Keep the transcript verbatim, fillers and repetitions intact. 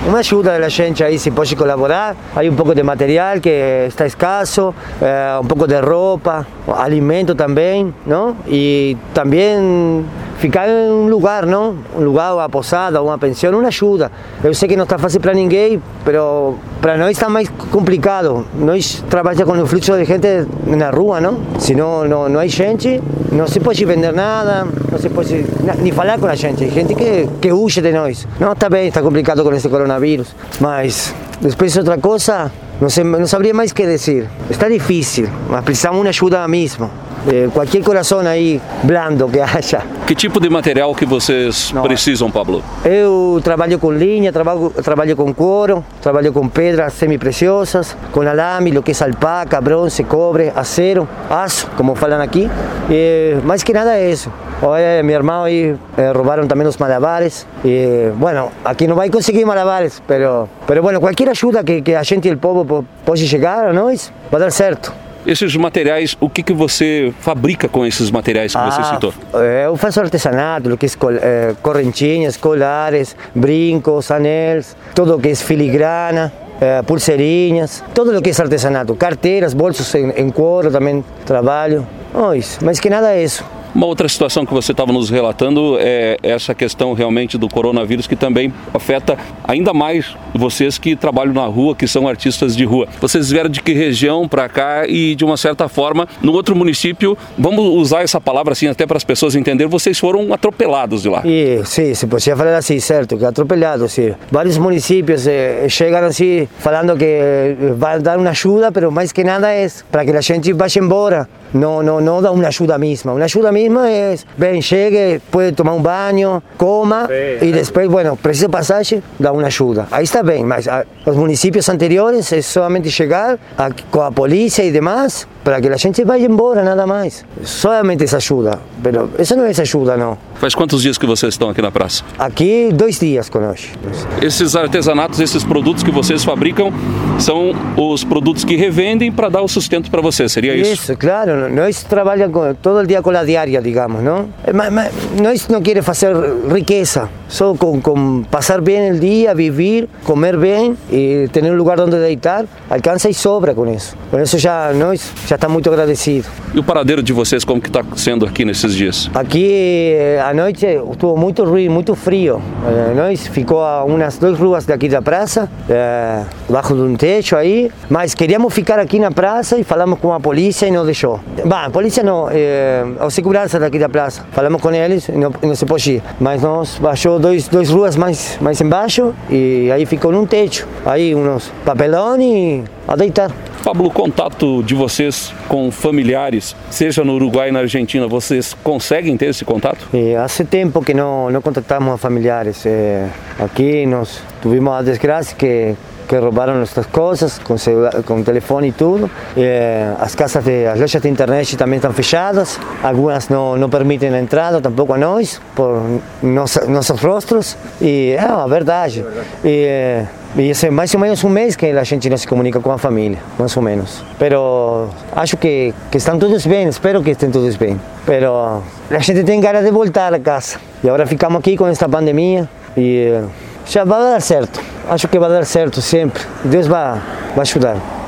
uma ajuda da gente aí, se pode colaborar. Aí um pouco de material que está escasso, eh, um pouco de roupa, alimento também, não? E também ficar em um lugar, não? Um lugar, uma posada, uma pensão, uma ajuda. Eu sei que não está fácil para ninguém, mas para nós está mais complicado. Nós trabalhamos com o fluxo de gente na rua, não? Se não, não, não há gente, não se pode vender nada, não se pode nem falar com a gente. Gente que, que huye de nós. Não, está bem, está complicado com esse coronavírus, mas depois outra coisa, não, sei, não sabia mais o que dizer. Está difícil, mas precisamos de uma ajuda mesmo. Eh, qualquer coração aí blando que haja. Que tipo de material que vocês Não. precisam, Pablo? Eu trabalho com linha, trabalho, trabalho com couro, trabalho com pedras semi-preciosas, com alame, o que é alpaca, bronze, cobre, acero, aço, como falam aqui. E, mais que nada é isso. Olha, meu irmão aí eh, roubaram também os malabares. E, bueno, aqui não vai conseguir malabares, pero, pero bueno, qualquer ajuda que, que a gente e o povo pode chegar a nós, vai dar certo. Esses materiais, o que, que você fabrica com esses materiais que ah, você citou? Eu faço artesanato, o que é correntinhas, colares, brincos, anéis, tudo o que é filigrana, pulseirinhas, tudo o que é artesanato, carteiras, bolsos em, em couro também trabalho. Oh, isso. Mas que nada é isso. Uma outra situação que você estava nos relatando é essa questão realmente do coronavírus, que também afeta ainda mais vocês que trabalham na rua, que são artistas de rua. Vocês vieram de que região para cá e, de uma certa forma, no outro município, vamos usar essa palavra assim até para as pessoas entenderem, vocês foram atropelados de lá. E, sim, se podia falar assim, certo, que atropelados, sim. Vários municípios eh, chegam assim, falando que vai dar uma ajuda, mas mais que nada é para que a gente vá embora. Não, não, não dá uma ajuda mesma. Uma ajuda mesma é, bem, chegue, pode tomar um banho, coma e depois, bueno, precisa passagem, dá uma ajuda. Aí está bem, mas a, os municípios anteriores é somente chegar a, com a polícia e demais para que a gente vá embora, nada mais. Somente essa ajuda, mas isso não é essa ajuda, não. Faz quantos dias que vocês estão aqui na praça? Aqui, dois dias conosco. Esses artesanatos, esses produtos que vocês fabricam, são os produtos que revendem para dar o sustento para vocês, seria isso? Isso, claro. Nós trabalhamos todo o dia com a diária, digamos, não? Mas, mas nós não queremos fazer riqueza, só com, com passar bem o dia, viver, comer bem e ter um lugar onde deitar, alcança e sobra com isso. Por isso já nós já estamos muito agradecidos. E o paradeiro de vocês, como que está sendo aqui nesses dias? Aqui a noite estuvo muito ruim, muito frio. Nós ficou a umas duas ruas daqui da praça, debaixo de um techo aí, mas queríamos ficar aqui na praça e falamos com a polícia e não deixou. Bah, a polícia não, é, a segurança daqui da praça. Falamos com eles e não, não se pode ir. Mas nós baixou dois, dois ruas mais, mais embaixo e aí ficou num techo. Aí uns papelão e a deitar. Pablo, o contato de vocês com familiares, seja no Uruguai e na Argentina, vocês conseguem ter esse contato? É, há tempo que não, não contactamos a familiares. É, aqui nós tivemos a desgraça que que roubaram nossas coisas, com, celular, com telefone e tudo. E as casas, de, as lojas de internet também estão fechadas. Algumas não, não permitem a entrada, tampouco a nós, por nossa, nossos rostos. E é a verdade. E, e esse é mais ou menos um mês que a gente não se comunica com a família, mais ou menos. Pero acho que, que estão todos bem, espero que estejam todos bem. Pero a gente tem ganas de voltar a casa. E agora ficamos aqui com esta pandemia e já vai dar certo. Acho que vai dar certo sempre. Deus vai, vai ajudar.